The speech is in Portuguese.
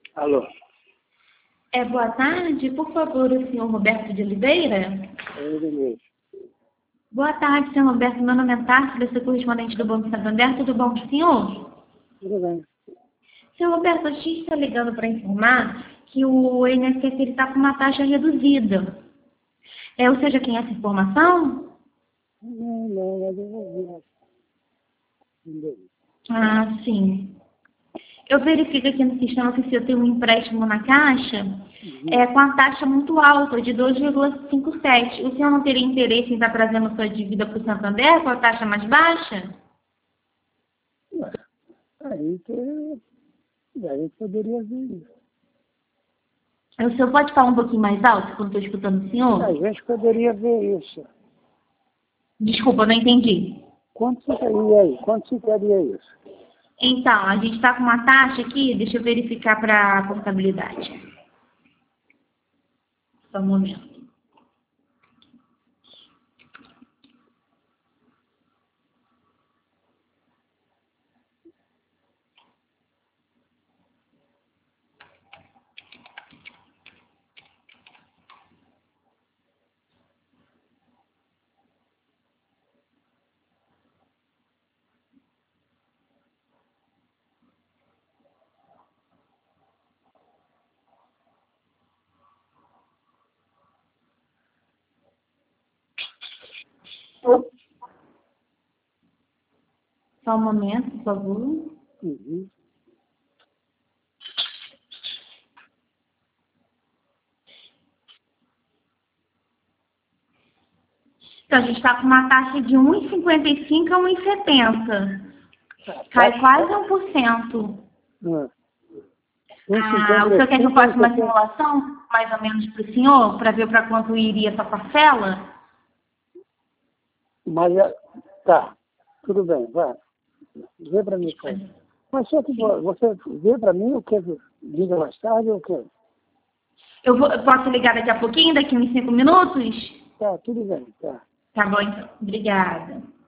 Alô? Boa tarde, por favor, o senhor Roberto de Oliveira? É ele mesmo. Boa tarde, senhor Roberto. Meu nome é Tárcia, eu sou correspondente do Banco Santander. Tudo bom com o senhor? Tudo bem. Senhor Roberto, a gente está ligando para informar que o INSS está com uma taxa reduzida. Ou seja, quem é essa informação? Não, mas eu vou ver. Ah, sim. Eu verifico aqui no sistema que o senhor tem um empréstimo na Caixa com a taxa muito alta, de 2,57. O senhor não teria interesse em estar trazendo sua dívida para o Santander com a taxa mais baixa? Aí a gente poderia ver isso. O senhor pode falar um pouquinho mais alto quando estou escutando o senhor? A gente poderia ver isso. Desculpa, não entendi. Quanto ficaria aí? Quanto ficaria isso? Então, a gente está com uma taxa aqui, deixa eu verificar para a portabilidade. Só um momento. Só um momento, por favor. Então, a gente está com uma taxa de 1,55 a 1,70. Cai quase 1%. O senhor quer que eu faça uma simulação, mais ou menos, para o senhor, para ver para quanto iria essa parcela? Mas, tá, tudo bem, vai. Vê para mim. Mas só que você vê para mim o que? Liga mais tarde ou o quê? Eu posso ligar daqui a pouquinho, daqui uns 5 minutos? Tá, tudo bem, tá. Tá bom, então. Obrigada.